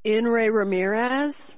In re Ramirez,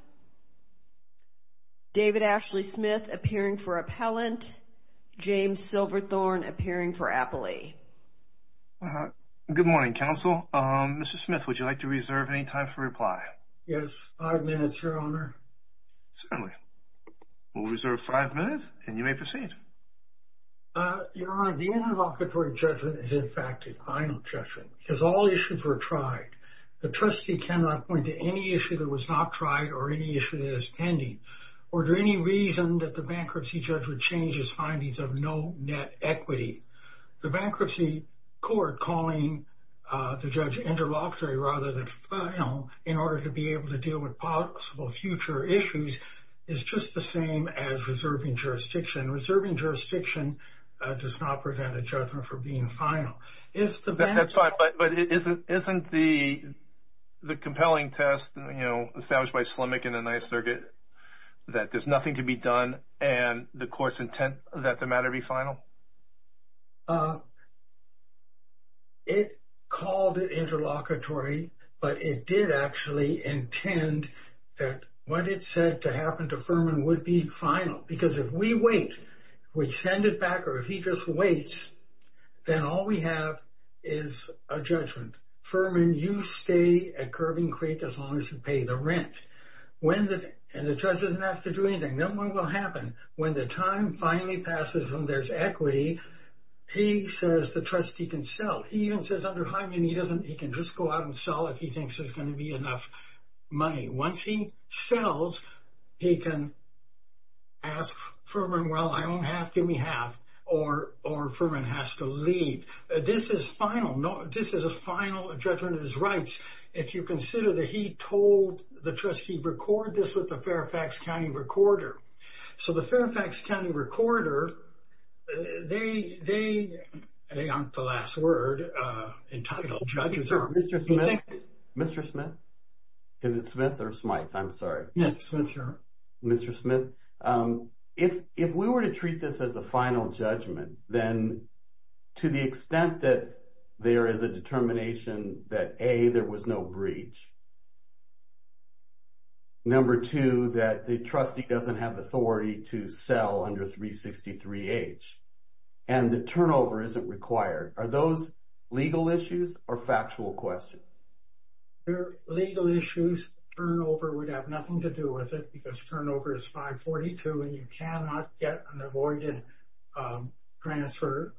David Ashley Smith appearing for appellant, James Silverthorne appearing for appellee. Good morning, counsel. Mr. Smith, would you like to reserve any time for reply? Yes, 5 minutes, Your Honor. Certainly. We'll reserve 5 minutes, and you may proceed. Your Honor, the interlocutory judgment is in fact a final judgment because all issues were tried. The trustee cannot point to any issue that was not tried or any issue that is pending, or to any reason that the bankruptcy judge would change his findings of no net equity. The bankruptcy court calling the judge interlocutory rather than final in order to be able to deal with possible future issues is just the same as reserving jurisdiction. Reserving jurisdiction does not prevent a judgment from being final. If the That's fine, but isn't the compelling test, established by Slimick in the Ninth Circuit, that there's nothing to be done and the court's intent that the matter be final? It called it interlocutory, but it did actually intend that what it said to happen to Furman would be final. Because if we wait, we send it back, or if he just waits, then all we have is a judgment. Furman, you stay at Curving Creek as long as you pay the rent. And the judge doesn't have to do anything. Then what will happen? When the time finally passes and there's equity, he says the trustee can sell. He even says under Hyman he can just go out and sell if he thinks there's going to be enough money. Once he sells, he can ask Furman, well, I own half, give me half, or Furman has to leave. This is final. No, this is a final judgment of his rights. If you consider that he told the trustee record this with the Fairfax County Recorder. So the Fairfax County Recorder, they aren't the last word. Entitled judges are. Mr. Smith? Is it Smith or Smythe? I'm sorry. Yes, Smith here. Mr. Smith, if we were to treat this as a final judgment, then to the extent that there is a determination that A, there was no breach, number two, that the trustee doesn't have authority to sell under 363H, and the turnover isn't required, are those legal issues or factual questions? They're legal issues. Turnover would have nothing to do with it because turnover is 542 and you cannot get an avoided transfer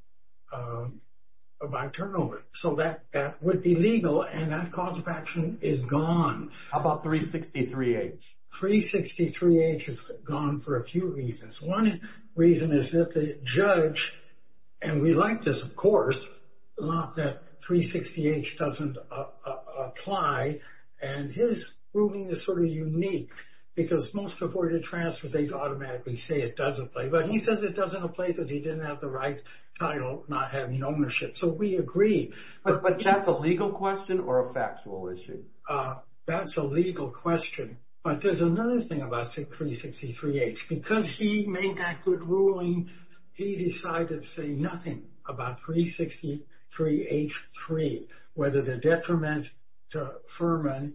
by turnover. So that would be legal and that cause of action is gone. How about 363H? 363H is gone for a few reasons. One reason is that the judge, and we like this, of course, not that 360H doesn't apply, and his ruling is sort of unique because most avoided transfers, they automatically say it does apply. But he says it doesn't apply because he didn't have the right title, not having ownership. So we agree. But that's a legal question or a factual issue? That's a legal question. But there's another thing about 363H. Because he made that good ruling, he decided to say nothing about 363H3, whether the detriment to Furman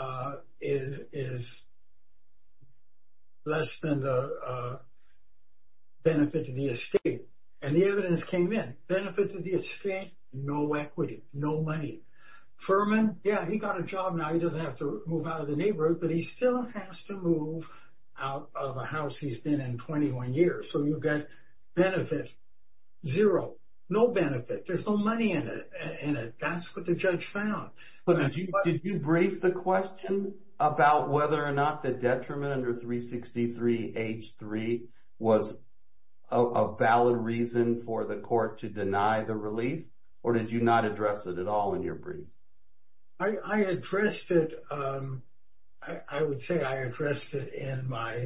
is less than the benefit to the estate. And the evidence came in. Benefit to the estate, no equity, no money. Furman, yeah, he got a job now. He doesn't have to move out of the neighborhood, but he still has to move out of a house he's been in 21 years. So you get benefit, zero, no benefit. There's no money in it. That's what the judge found. But did you brief the question about whether or not the detriment under 363H3 was a valid reason for the court to deny the relief? Or did you not address it at all in your brief? I addressed it, I would say I addressed it in my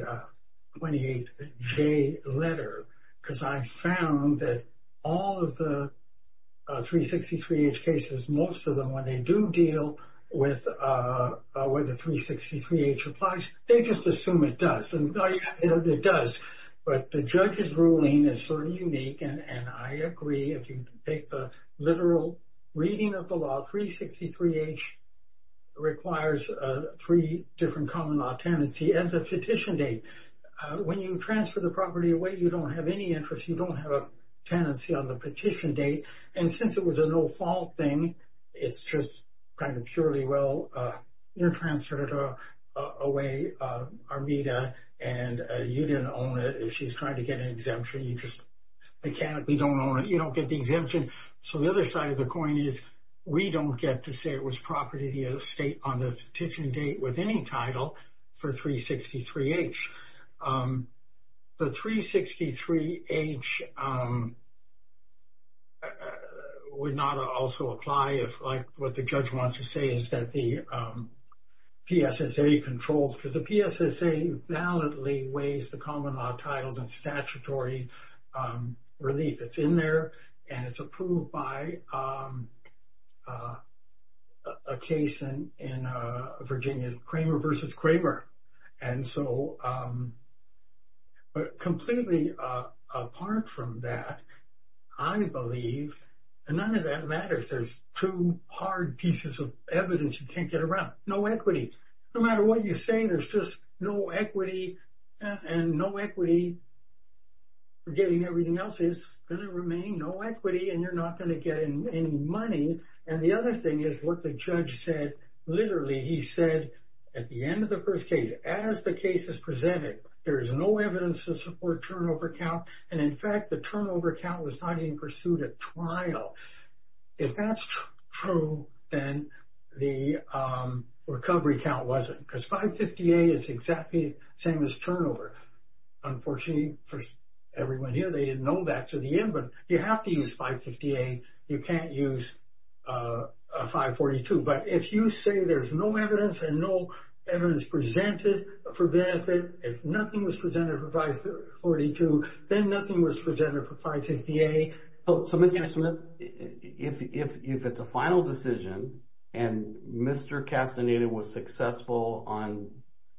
28J letter because I found that all of the 363H cases, most of them, when they do deal with whether 363H applies, they just assume it does. And it does. But the judge's ruling is sort of unique, and I agree. If you take the literal reading of the law, 363H requires 3 different common law tenancy and the petition date. When you transfer the property away, you don't have any interest. You don't have a tenancy on the petition date. And since it was a no-fault thing, it's just kind of purely, you're transferred away, Armida, and you didn't own it. If she's trying to get an exemption, you just mechanically don't own it. You don't get the exemption. So the other side of the coin is we don't get to say it was property of the estate on the petition date with any title for 363H. The 363H would not also apply if, like what the judge wants to say is that the PSSA controls, because the PSSA validly waives the common law titles and statutory relief. It's in there, and it's approved by a case in Virginia, Kramer versus Kramer. And so, but completely apart from that, I believe, and none of that matters. There's 2 hard pieces of evidence you can't get around. No equity. No matter what you say, there's just no equity, and no equity, forgetting everything else, is going to remain no equity, and you're not going to get any money. And the other thing is what the judge said. Literally, he said at the end of the first case, as the case is presented, there is no evidence to support turnover count. And in fact, the turnover count was not even pursued at trial. If that's true, then the recovery count wasn't, because 550A is exactly the same as turnover. Unfortunately, for everyone here, they didn't know that to the end, but you have to use 550A. You can't use 542. But if you say there's no evidence and no evidence presented for benefit, if nothing was presented for 542, then nothing was presented for 550A. So Mr. Smith, if it's a final decision and Mr. Castaneda was successful on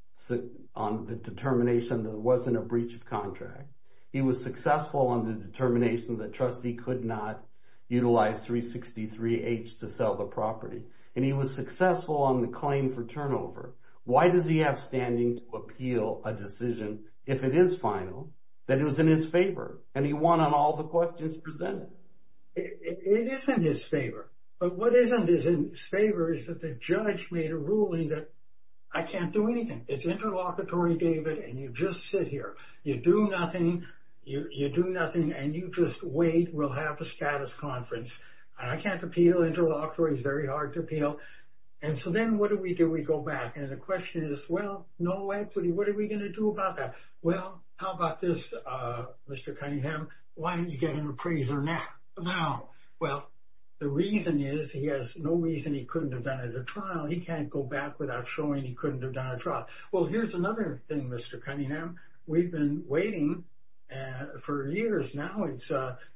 the determination that there wasn't a breach of contract, he was successful on the determination that trustee could not utilize 363H to sell the property, and he was successful on the claim for turnover, why does he have standing to appeal a decision, if it is final, that it was in his favor and he won on all the questions presented? It is in his favor. But what isn't in his favor is that the judge made a ruling that I can't do anything. It's interlocutory, David, and you just sit here. You do nothing. You do nothing, and you just wait. We'll have a status conference. And I can't appeal. Interlocutory is very hard to appeal. And so then what do? We go back. And the question is, well, no equity. What are we going to do about that? Well, how about this, Mr. Cunningham? Why don't you get an appraiser now? Well, the reason is he has no reason he couldn't have done it at a trial. He can't go back without showing he couldn't have done a trial. Well, here's another thing, Mr. Cunningham. We've been waiting for years now. It's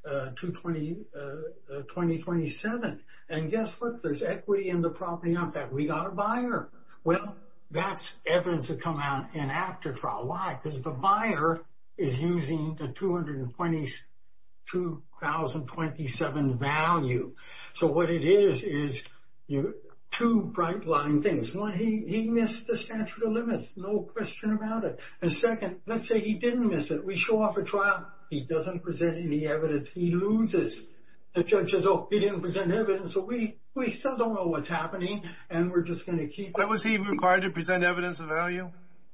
2027. And guess what? There's equity in the property. In fact, we got a buyer. Well, that's evidence that come out in after trial. Why? Because the buyer is using the 2027 value. So what it is two bright line things. One, he missed the statute of limits. No question about it. And second, let's say he didn't miss it. We show off a trial. He doesn't present any evidence. He loses. The judge says, oh, he didn't present evidence. So we still don't know what's happening. And we're just going to keep. Why was he required to present evidence of value?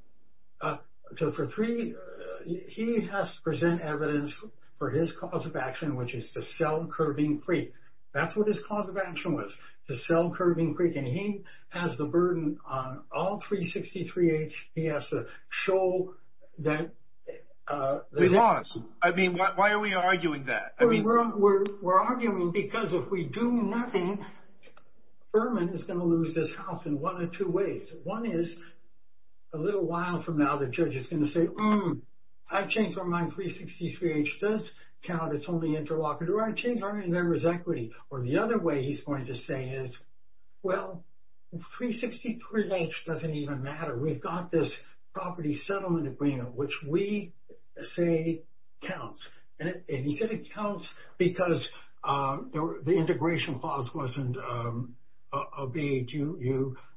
He has to present evidence for his cause of action, which is to sell Curving Creek. That's what his cause of action was, to sell Curving Creek. And he has the burden on all 363H. He has to show that. We lost. I mean, why are we arguing that? We're arguing because if we do nothing, Furman is going to lose this house in one of two ways. One is a little while from now, the judge is going to say, I changed my mind. 363H does count. It's only interlocutor. I changed my mind. There was equity. Or the other way he's going to say is, well, 363H doesn't even matter. We've got this property settlement agreement, which we say counts. And he said it counts because the integration clause wasn't obeyed. You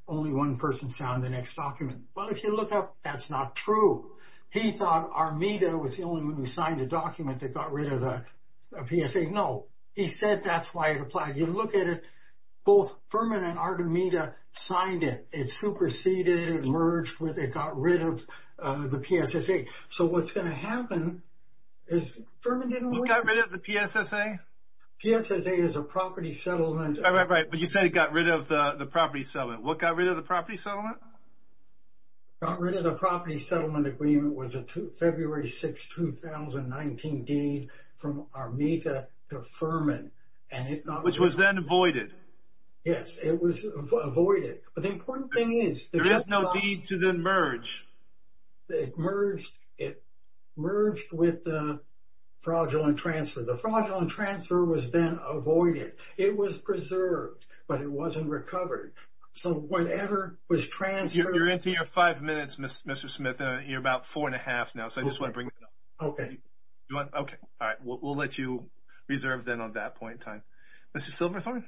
only one person signed the next document. Well, if you look up, that's not true. He thought Armida was the only one who signed a document that got rid of a PSA. No, he said that's why it applied. You look at it, both Furman and Armida signed it. It superseded, it merged with, it got rid of the PSSA. So what's going to happen is Furman didn't win. What got rid of the PSSA? PSSA is a property settlement. Right. But you said it got rid of the property settlement. What got rid of the property settlement? Got rid of the property settlement agreement was a February 6, 2019 deed from Armida to Furman. Which was then voided. Yes, it was avoided. But the important thing is... There is no deed to then merge. It merged with the fraudulent transfer. The fraudulent transfer was then avoided. It was preserved, but it wasn't recovered. So whatever was transferred... You're into your 5 minutes, Mr. Smith, and you're about 4.5 now, so I just want to bring that up. Okay. Okay. All right. We'll let you reserve then on that point in time. Mr. Silverthorne?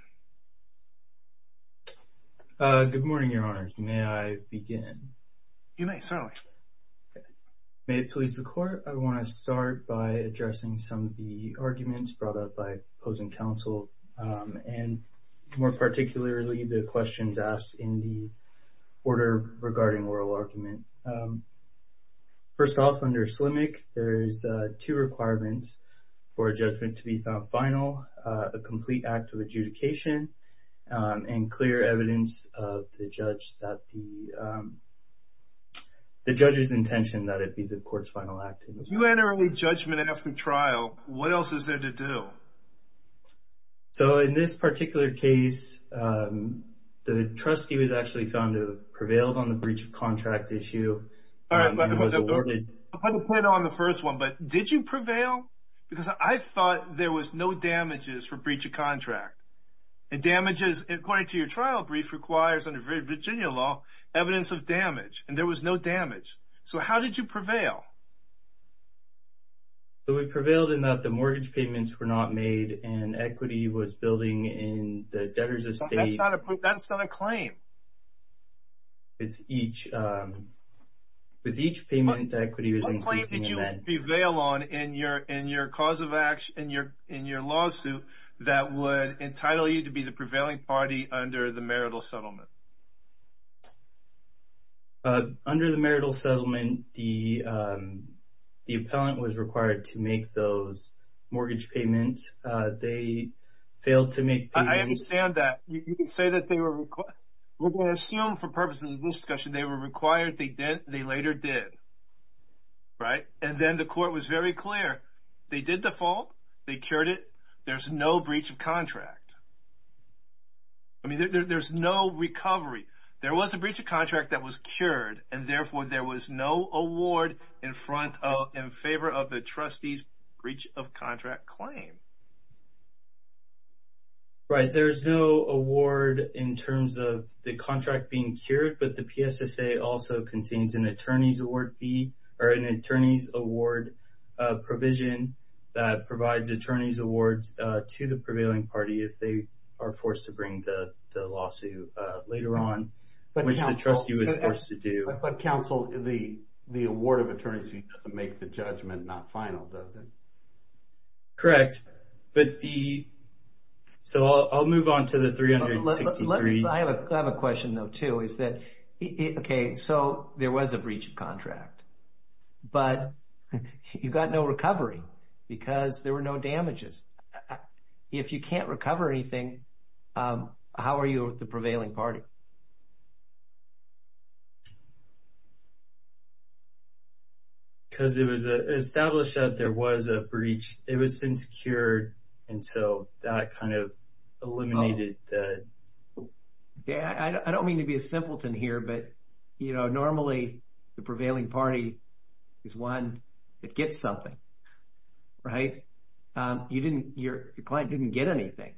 Good morning, Your Honors. May I begin? You may, certainly. Okay. May it please the Court, I want to start by addressing some of the arguments brought up by opposing counsel, and more particularly the questions asked in the order regarding oral argument. First off, under SLMIC, there's 2 requirements for a judgment to be found final: a complete act of adjudication, and clear evidence of the judge that the judge's intention that it be the court's final act. If you enter a judgment after trial, what else is there to do? So in this particular case, the trustee was actually found to have prevailed on the breach of contract issue. All right, but was awarded. I'll put a pin on the first one, but did you prevail? Because I thought there was no damages for breach of contract. And damages, according to your trial brief, requires, under Virginia law, evidence of damage. And there was no damage. So how did you prevail? So we prevailed in that the mortgage payments were not made and equity was building in the debtor's estate. That's not a claim. With each payment, the equity was increasing. What claim did you prevail on in your cause of action, in your lawsuit, that would entitle you to be the prevailing party under the marital settlement? Under the marital settlement, the appellant was required to make those mortgage payments. They failed to make payments. I understand that. You can say that they were required. We're going to assume, for purposes of this discussion, they were required. They later did. Right? And then the court was very clear. They did default. They cured it. There's no breach of contract. I mean, there's no recovery. There was a breach of contract that was cured, and therefore there was no award in favor of the trustee's breach of contract claim. Right. There's no award in terms of the contract being cured, but the PSSA also contains an attorney's award fee, or an attorney's award provision that provides attorney's awards to the prevailing party if they are forced to bring the lawsuit later on, which the trustee was forced to do. But counsel, the award of attorney's fee doesn't make the judgment not final, does it? Correct. But so I'll move on to the 363. I have a question though too. Is that okay? So there was a breach of contract, but you got no recovery because there were no damages. If you can't recover anything, how are you the prevailing party? Because it was established that there was a breach. It was since cured, and so that kind of eliminated the... Yeah, I don't mean to be a simpleton here, but, normally the prevailing party is one that gets something, right? Your client didn't get anything.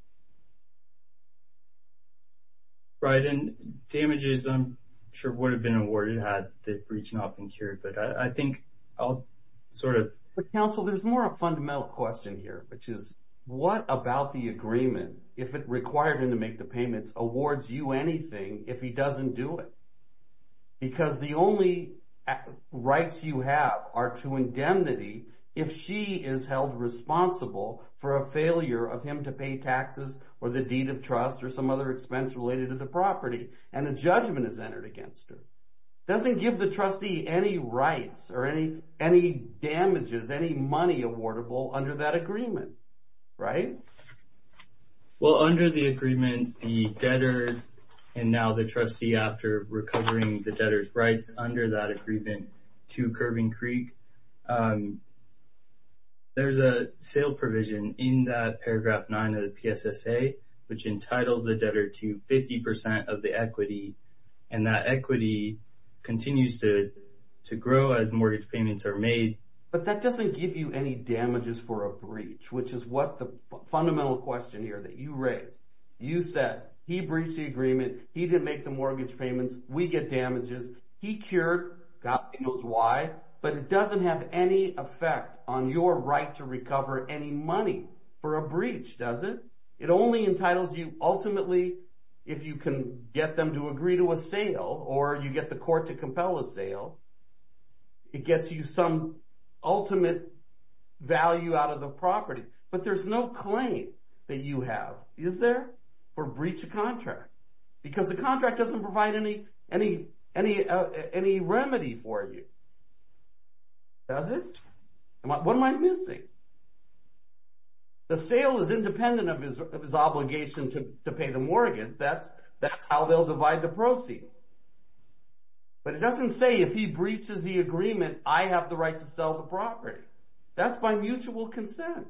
Right, and damages, I'm sure would have been awarded had the breach not been cured, but I think I'll sort of... But counsel, there's more a fundamental question here, which is what about the agreement, if it required him to make the payments, awards you anything if he doesn't do it? Because the only rights you have are to indemnity if she is held responsible for a failure of him to pay taxes or the deed of trust or some other expense related to the property, and a judgment is entered against her. Doesn't give the trustee any rights or any damages, any money awardable under that agreement, right? Well, under the agreement, the debtor and now the trustee, after recovering the debtor's rights under that agreement to Kerbing Creek, there's a sale provision in that paragraph 9 of the PSSA, which entitles the debtor to 50% of the equity, and that equity continues to grow as mortgage payments are made. But that doesn't give you any damages for a breach, which is what the fundamental question here that you raised. You said he breached the agreement, he didn't make the mortgage payments, we get damages. He cured, God knows why, but it doesn't have any effect on your right to recover any money for a breach, does it? It only entitles you ultimately if you can get them to agree to a sale or you get the court to compel a sale. It gets you some ultimate value out of the property. But there's no claim that you have, is there, for breach of contract? Because the contract doesn't provide any remedy for you. Does it? What am I missing? The sale is independent of his obligation to pay the mortgage. That's how they'll divide the proceeds. But it doesn't say if he breaches the agreement, I have the right to sell the property. That's by mutual consent.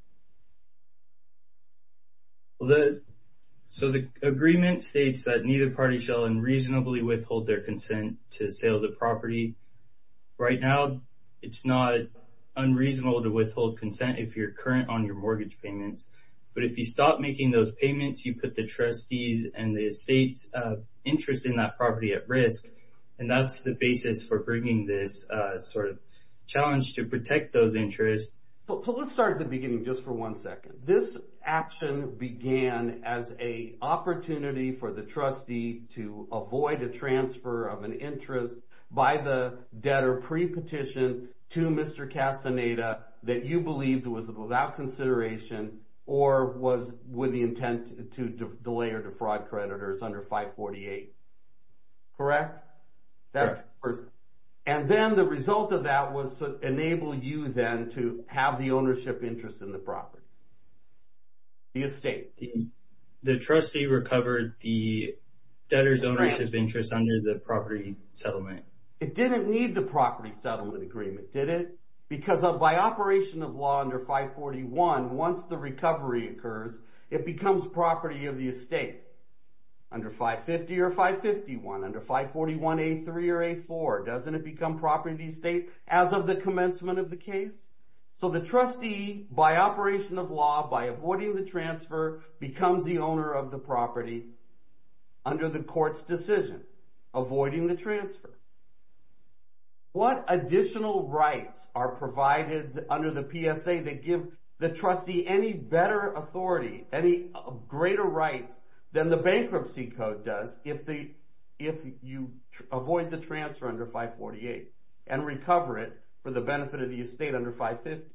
So the agreement states that neither party shall unreasonably withhold their consent to sale the property. Right now, it's not unreasonable to withhold consent if you're current on your mortgage payments. But if you stop making those payments, you put the trustees and the estate's interest in that property at risk. And that's the basis for bringing this sort of challenge to protect those interests. So let's start at the beginning just for 1 second. This action began as an opportunity for the trustee to avoid a transfer of an interest by the debtor pre-petition to Mr. Castaneda that you believed was without consideration or was with the intent to delay or defraud creditors under 548. Correct? That's first. And then the result of that was to enable you then to have the ownership interest in the property, the estate. The trustee recovered the debtor's ownership interest under the property settlement. It didn't need the property settlement agreement, did it? Because by operation of law under 541, once the recovery occurs, it becomes property of the estate. Under 550 or 551, under 541A3 or A4, doesn't it become property of the estate as of the commencement of the case? So the trustee, by operation of law, by avoiding the transfer, becomes the owner of the property under the court's decision, avoiding the transfer. What additional rights are provided under the PSA that give the trustee any better authority, any greater rights than the bankruptcy code does if you avoid the transfer under 548 and recover it for the benefit of the estate under 550?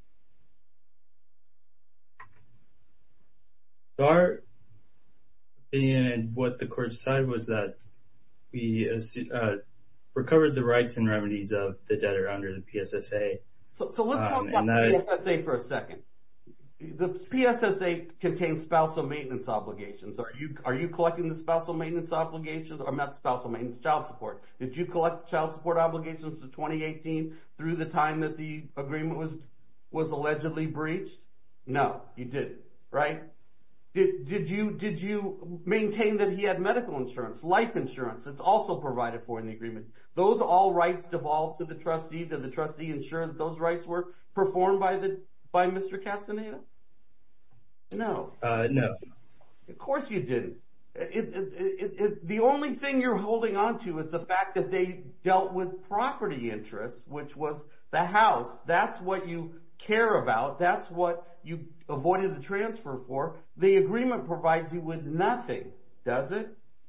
Our opinion and what the court decided was that we recovered the rights and remedies of the debtor under the PSSA. So let's talk about the PSSA for a second. The PSSA contains spousal maintenance obligations. Are you collecting the spousal maintenance obligations, or not spousal maintenance, child support? Did you collect child support obligations to 2018 through the time that the agreement was allegedly breached? No, you didn't, right? Did you maintain that he had medical insurance, life insurance? It's also provided for in the agreement. Those all rights devolved to the trustee. Did the trustee ensure that those rights were performed by Mr. Castaneda? No. No. Of course you didn't. The only thing you're holding on to is the fact that they dealt with property interests, which was the house. That's what you care about. That's what you avoided the transfer for. The agreement provides you with nothing, does it?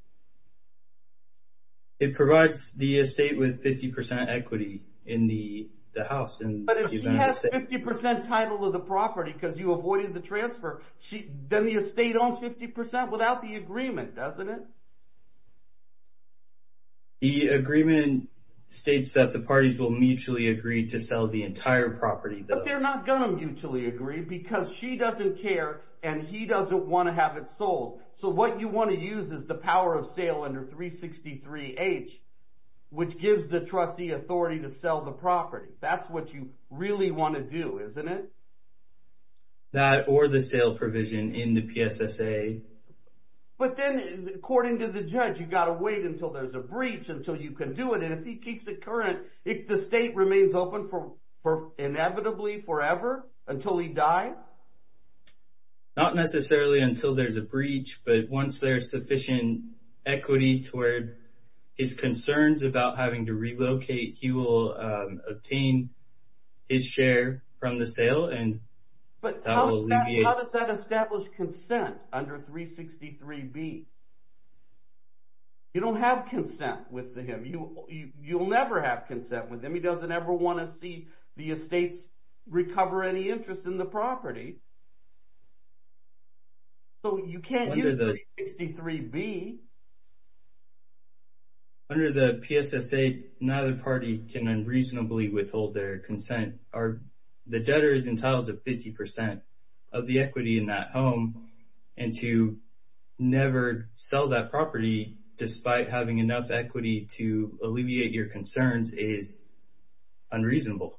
It provides the estate with 50% equity in the house. But if she has 50% title of the property because you avoided the transfer, then the estate owns 50% without the agreement, doesn't it? The agreement states that the parties will mutually agree to sell the entire property, though. But they're not going to mutually agree because she doesn't care and he doesn't want to have it sold. So what you want to use is the power of sale under 363H, which gives the trustee authority to sell the property. That's what you really want to do, isn't it? That or the sale provision in the PSSA. But then, according to the judge, you got to wait until there's a breach until you can do it. And if he keeps it current, if the state remains open for inevitably forever until he dies? Not necessarily until there's a breach, but once there's sufficient equity to where his concerns about having to relocate, he will obtain his share from the sale, and but that will alleviate. How does that establish consent under 363B? You don't have consent with him. You'll never have consent with him. He doesn't ever want to see the estates recover any interest in the property. So you can't use 363B. Under the PSSA, neither party can unreasonably withhold their consent. The debtor is entitled to 50% of the equity in that home, and to never sell that property despite having enough equity to alleviate your concerns is unreasonable.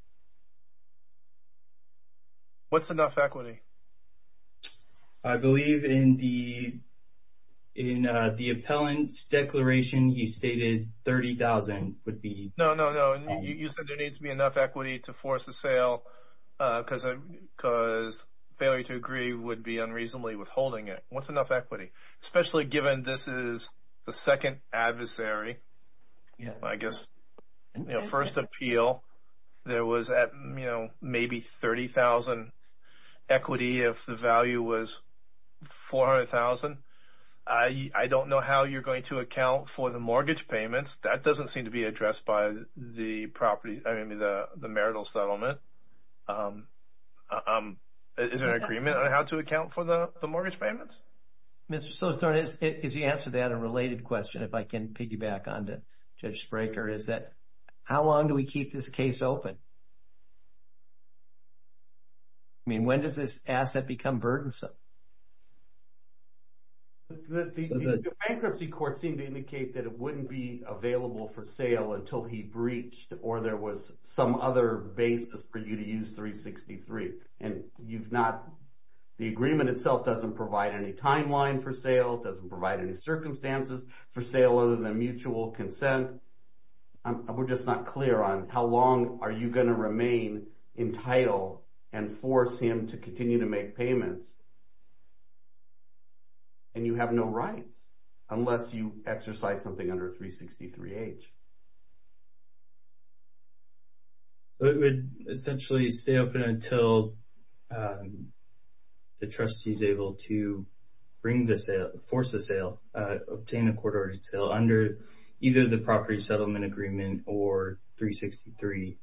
What's enough equity? I believe in the appellant's declaration, he stated $30,000 would be. No. You said there needs to be enough equity to force a sale because failure to agree would be unreasonably withholding it. What's enough equity? Especially given this is the second adversary. Yeah. I guess, first appeal, there was at, maybe $30,000 equity if the value was $400,000. I don't know how you're going to account for the mortgage payments. That doesn't seem to be addressed by the marital settlement. Is there an agreement on how to account for the mortgage payments? Mr. Silverthorne, is the answer to that a related question, if I can piggyback onto Judge Spraker, is that how long do we keep this case open? I mean, when does this asset become burdensome? The bankruptcy court seemed to indicate that it wouldn't be available for sale until he breached or there was some other basis for you to use 363. And the agreement itself doesn't provide any timeline for sale, doesn't provide any circumstances for sale other than mutual consent. We're just not clear on how long are you going to remain entitled and force him to continue to make payments. And you have no rights unless you exercise something under 363H. It would essentially stay open until the trustee is able to force the sale, obtain a court-ordered sale under either the property settlement agreement or 363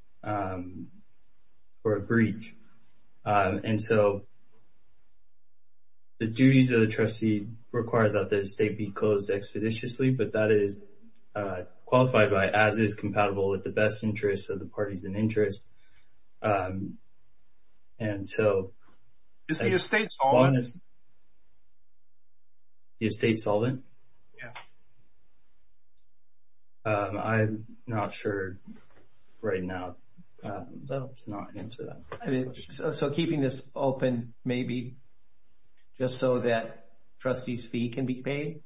for a breach. And so the duties of the trustee require that the estate be closed expeditiously, but that is qualified by as is compatible with the best interests of the parties in interest. And so... Is the estate solvent? The estate solvent? Yeah. I'm not sure right now. Cannot answer that. I mean, so keeping this open maybe just so that trustee's fee can be paid?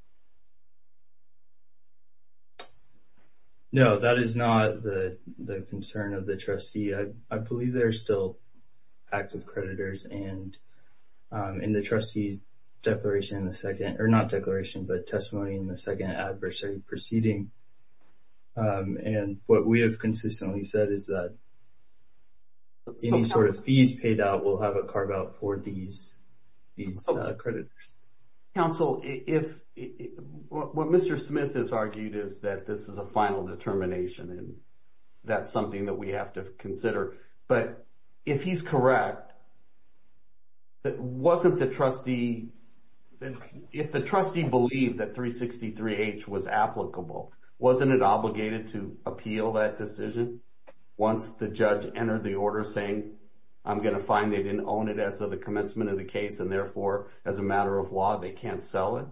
No, that is not the concern of the trustee. I believe there are still active creditors, and in the trustee's declaration in the second, or not declaration, but testimony in the second adversary proceeding. And what we have consistently said is that any sort of fees paid out will have a carve out for these creditors. Counsel, if what Mr. Smith has argued is that this is a final determination, and that's something that we have to consider. But if he's correct, that wasn't the trustee, if the trustee believed that 363H was applicable, wasn't it obligated to appeal that decision once the judge entered the order saying, I'm going to find they didn't own it as of the commencement of the case, and therefore, as a matter of law, they can't sell it?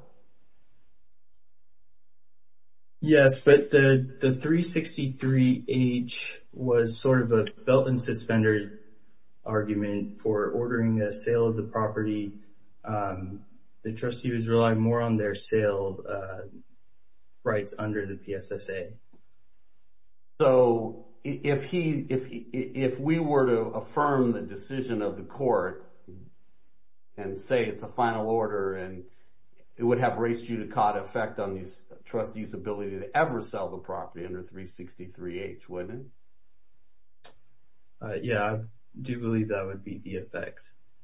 Yes, but the 363H was sort of a belt and suspenders argument for ordering a sale of the property. The trustee was relying more on their sale rights under the PSSA. So if we were to affirm the decision of the court and say it's a final order, and it would have res judicata effect on these trustees' ability to ever sell the property under 363H, wouldn't it? Yeah, I do believe that would be the effect.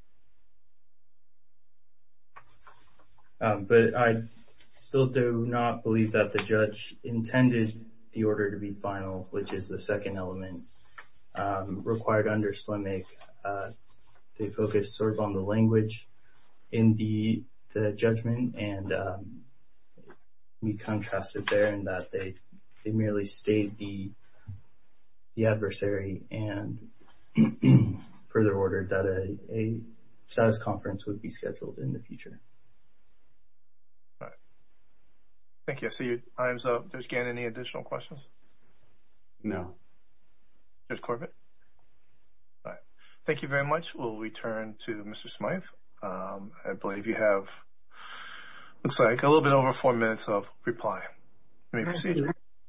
But I still do not believe that the judge intended the order to be final, which is the second element required under SLMIC. They focus sort of on the language in the judgment, and we contrasted there in that they merely stayed the adversary and further ordered that a status conference would be scheduled in the future. All right. Thank you. I see your time's up. Judge Gannon, any additional questions? No. Judge Corbett? All right. Thank you very much. We'll return to Mr. Smythe. I believe you have, looks like, a little bit over 4 minutes of reply. You may proceed.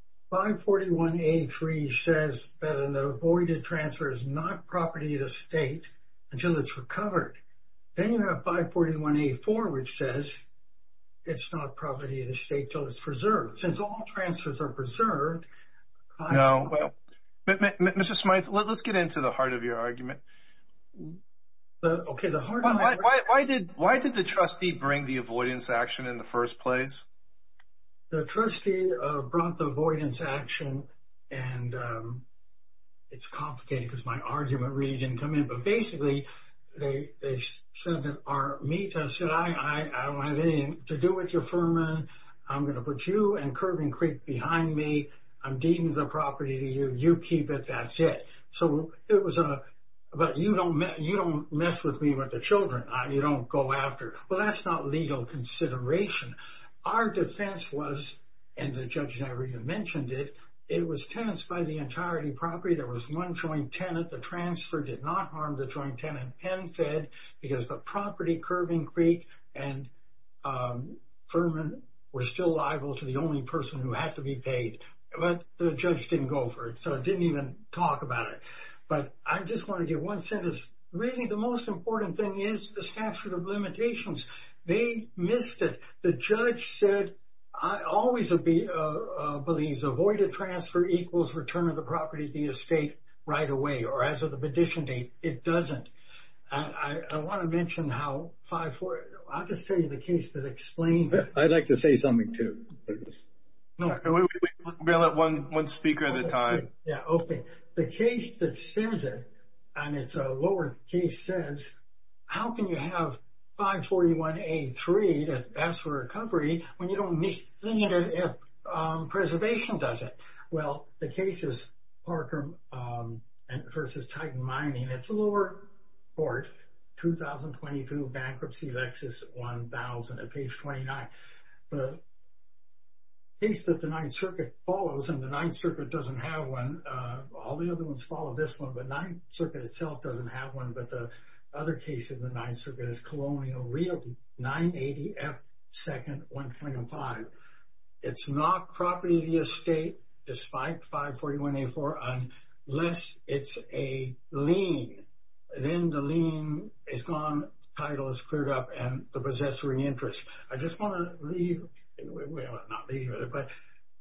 541A3 says that an avoided transfer is not property of the state until it's recovered. Then you have 541A4, which says it's not property of the state till it's preserved. Since all transfers are preserved. No, well, Mr. Smythe, let's get into the heart of your argument. The heart of my argument. Why did the trustee bring the avoidance action in the first place? The trustee brought the avoidance action, and it's complicated because my argument really didn't come in. But basically, they said that Armita said, I don't have anything to do with your Furman. I'm going to put you and Curving Creek behind me. I'm deeding the property to you. You keep it. That's it. So it was but you don't mess with me with the children. You don't go after. Well, that's not legal consideration. Our defense was, and the judge never even mentioned it, it was tenants by the entirety property. There was one joint tenant. The transfer did not harm the joint tenant PenFed because the property, Curving Creek and Furman, were still liable to the only person who had to be paid. But the judge didn't go for it, so it didn't even talk about it. But I just want to give one sentence. Really, the most important thing is the statute of limitations. They missed it. The judge said, I always believes avoided transfer equals return of the property to the estate right away, or as of the petition date. It doesn't. I want to mention how 5-4, I'll just tell you the case that explains it. I'd like to say something too. No, we're going to let one speaker at a time. Yeah, okay. The case that says it, and it's a lower case, says, how can you have 541A3 that asks for recovery when you don't need it if preservation does it? Well, the case is Parker versus Titan Mining. It's a lower court, 2022 bankruptcy Lexus 1000 at page 29. The case that the Ninth Circuit follows, and the Ninth Circuit doesn't have one, all the other ones follow this one, but Ninth Circuit itself doesn't have one, but the other case in the Ninth Circuit is Colonial Realty, 980 F 2nd 125. It's not property of the estate, despite 541A4, unless it's a lien. Then the lien is gone, title is cleared up, and the possessory interest. I just want to leave, well, not leave it, but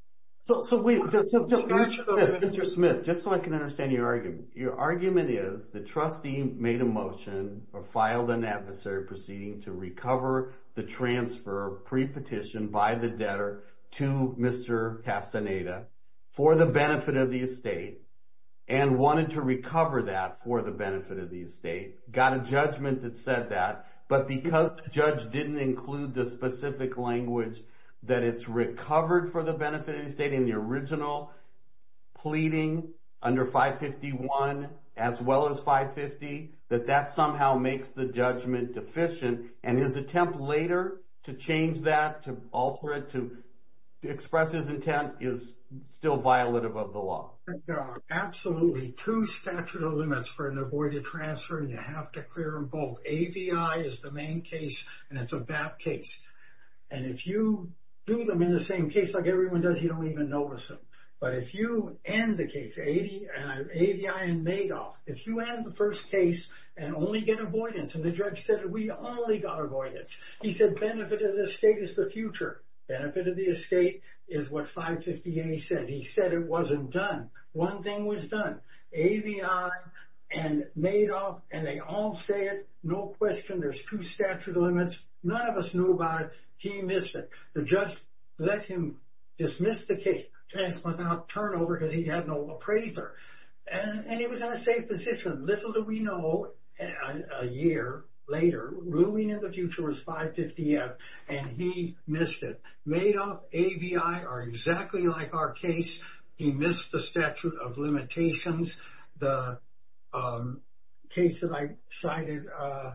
So wait, Mr. Smith, just so I can understand your argument. Your argument is the trustee made a motion or filed an adversary proceeding to recover the transfer pre-petition by the debtor to Mr. Castaneda for the benefit of the estate and wanted to recover that for the benefit of the estate, got a judgment that said that, but because the judge didn't include the specific language that it's recovered for the benefit of the estate in the original pleading under 551 as well as 550, that somehow makes the judgment deficient, and his attempt later to change that, to alter it, to express his intent is still violative of the law. There are absolutely two statute of limits for an avoided transfer, and you have to clear them both. AVI is the main case, and it's a BAP case. And if you do them in the same case like everyone does, you don't even notice them. But if you end the case, AVI and Madoff, if you end the first case and only get avoidance, and the judge said we only got avoidance, he said benefit of the estate is the future. Benefit of the estate is what 550A says. He said it wasn't done. One thing was done. AVI and Madoff, and they all say it, no question, there's two statute of limits. None of us knew about it. He missed it. The judge let him dismiss the case without turnover because he had no appraiser. And he was in a safe position. Little do we know, a year later, looming in the future was 550F, and he missed it. Madoff, AVI are exactly like our case. He missed the statute of limitations. The case that I cited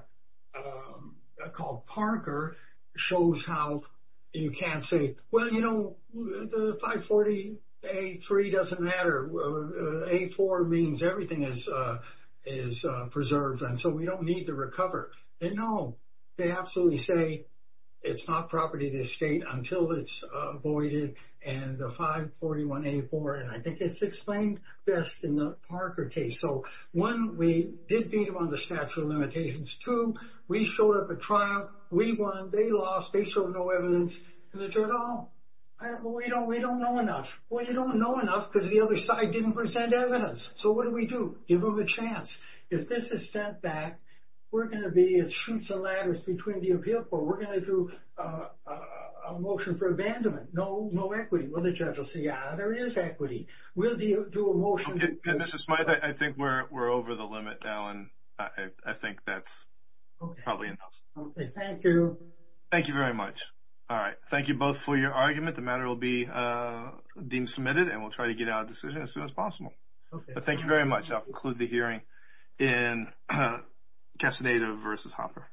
called Parker shows how you can't say, well, you know, the 540A3 doesn't matter. A4 means everything is preserved, and so we don't need to recover. And no, they absolutely say it's not property of the estate until it's voided, and the 541A4, and I think it's explained best in the Parker case. So one, we did beat them on the statute of limitations. Two, we showed up at trial. We won. They lost. They showed no evidence. And the judge, we don't know enough. Well, you don't know enough because the other side didn't present evidence. So what do? Give them a chance. If this is sent back, we're going to be at shoots and ladders between the appeal court. We're going to do a motion for abandonment. No equity. Well, the judge will say, yeah, there is equity. We'll do a motion. Okay, Mr. Smythe, I think we're over the limit now, and I think that's probably enough. Okay, thank you. Thank you very much. All right. Thank you both for your argument. The matter will be deemed submitted, and we'll try to get out a decision as soon as possible. Okay. But thank you very much. I'll conclude the hearing in Castaneda versus Hopper.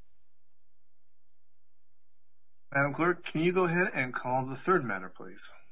Madam Clerk, can you go ahead and call the third matter, please?